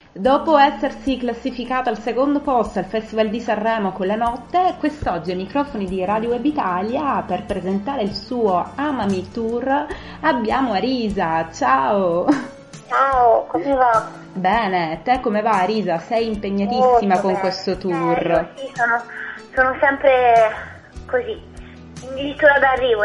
Dopo essersi classificato al secondo posto al Festival di Sanremo con La Notte, quest'oggi ai microfoni di Radio Web Italia per presentare il suo Amami Tour abbiamo Arisa. Ciao! Ciao, come va? Bene, te come va Arisa? Sei impegnatissima Molto con bene. questo tour. Sì, sono sempre così, addirittura d'arrivo.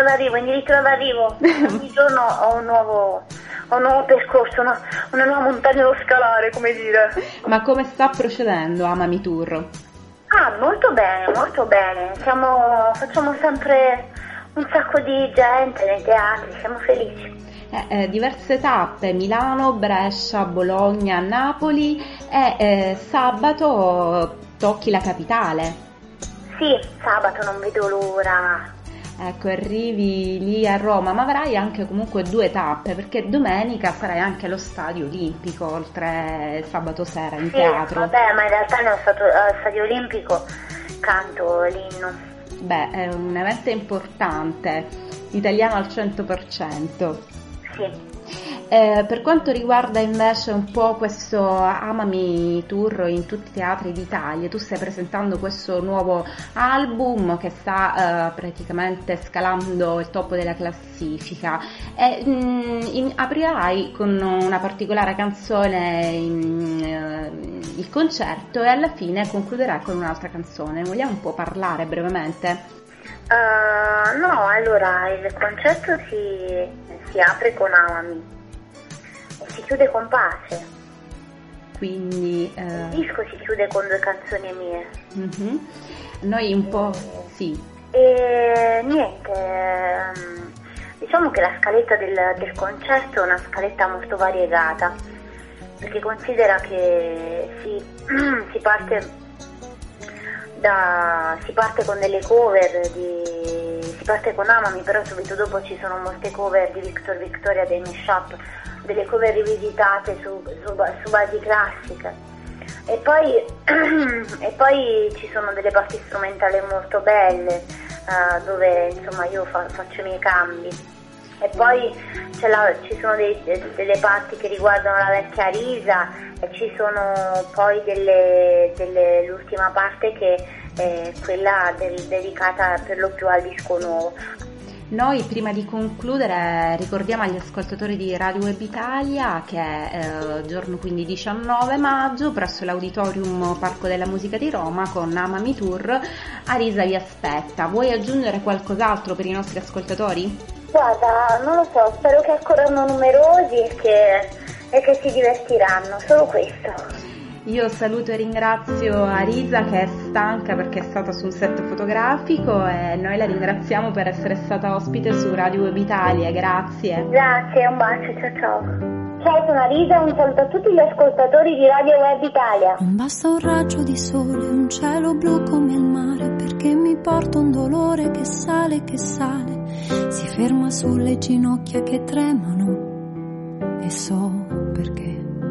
Ogni giorno ho un nuovo percorso, una nuova montagna da scalare, come dire. Ma come sta procedendo Amami Tour? Molto bene. Facciamo sempre un sacco di gente nei teatri, siamo felici. Diverse tappe, Milano, Brescia, Bologna, Napoli e sabato tocchi la capitale. Sì, sabato non vedo l'ora. Ecco, arrivi lì a Roma, ma avrai anche comunque 2 tappe, perché domenica sarai anche allo Stadio Olimpico, oltre sabato sera in teatro. Vabbè, ma in realtà allo Stadio Olimpico canto l'inno. Beh, è un evento importante, italiano al 100%. Sì. Per quanto riguarda invece un po' questo Amami Tour in tutti i teatri d'Italia, tu stai presentando questo nuovo album che sta praticamente scalando il top della classifica e aprirai con una particolare canzone il concerto e alla fine concluderai con un'altra canzone. Vogliamo un po' parlare brevemente? No, allora il concerto si apre con Amami e si chiude con Pace. Quindi il disco si chiude con 2 canzoni mie. Mm-hmm. Noi un po' sì. E niente, diciamo che la scaletta del concerto è una scaletta molto variegata, perché considera che si parte con delle cover si parte con Amami, però subito dopo ci sono molte cover di Victor Victoria, dei mashup, delle cover rivisitate su basi classiche e poi ci sono delle parti strumentali molto belle dove insomma io faccio i miei cambi e poi ci sono delle parti che riguardano la vecchia Arisa e ci sono poi l'ultima parte che è quella dedicata per lo più al disco nuovo. Noi prima di concludere ricordiamo agli ascoltatori di Radio Web Italia che giorno quindi 19 maggio presso l'Auditorium Parco della Musica di Roma con Amami Tour Arisa vi aspetta. Vuoi aggiungere qualcos'altro per i nostri ascoltatori? Guarda, non lo so, spero che accorrano numerosi e che si divertiranno, solo questo. Io saluto e ringrazio Arisa che è stanca perché è stata sul set fotografico e noi la ringraziamo per essere stata ospite su Radio Web Italia, grazie. Grazie, un bacio, ciao. Ciao, sono Arisa, un saluto a tutti gli ascoltatori di Radio Web Italia. Non basta un raggio di sole, un cielo blu come il mare, perché mi porta un dolore che sale, si ferma sulle ginocchia che tremano e so perché.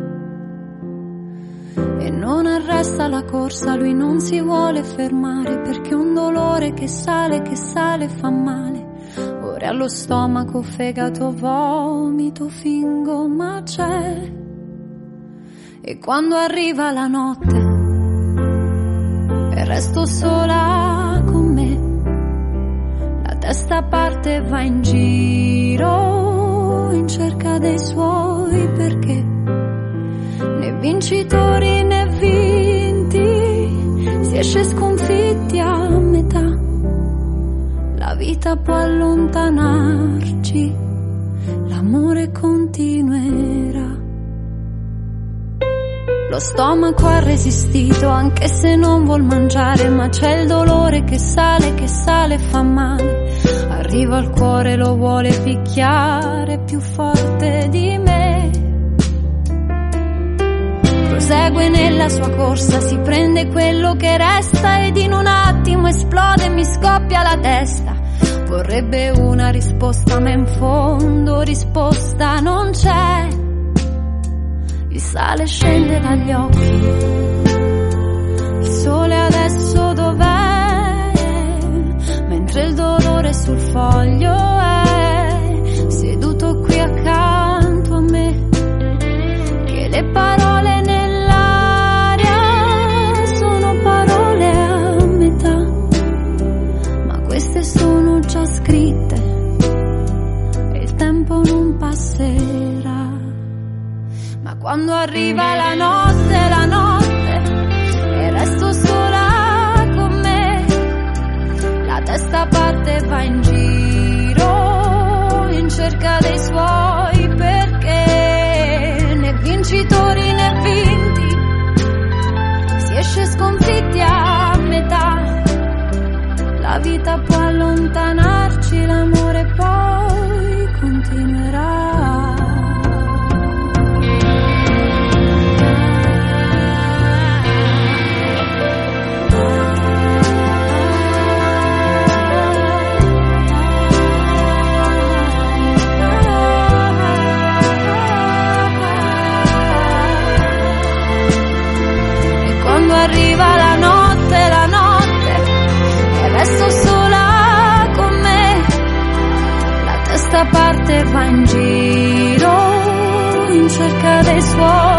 E non arresta la corsa, lui non si vuole fermare, perché un dolore che sale fa male. Ora allo stomaco, fegato, vomito, fingo, ma c'è. E quando arriva la notte e resto sola con me, la testa parte e va in giro in cerca dei suoi perché. Né vincitori né vinti, si esce sconfitti a metà. La vita può allontanarci, l'amore continuerà. Lo stomaco ha resistito anche se non vuol mangiare, ma c'è il dolore che sale, fa male. Arriva al cuore, lo vuole picchiare più forte di me. Prosegue nella sua corsa, si prende quello che resta ed in un attimo esplode e mi scoppia la testa. Vorrebbe una risposta ma in fondo risposta non c'è. Il sale scende dagli occhi, il sole adesso dov'è? Mentre il dolore sul foglio è seduto qui accanto a me, che le parole nel arriva la notte, e resto sola con me, la testa parte e va in giro in cerca dei suoi perché, né vincitori né vinti, si esce sconfitti a metà, la vita può allontanarci, l'amore poi continuerà. Arriva la notte, e resto sola con me, la testa parte e va in giro in cerca dei suoi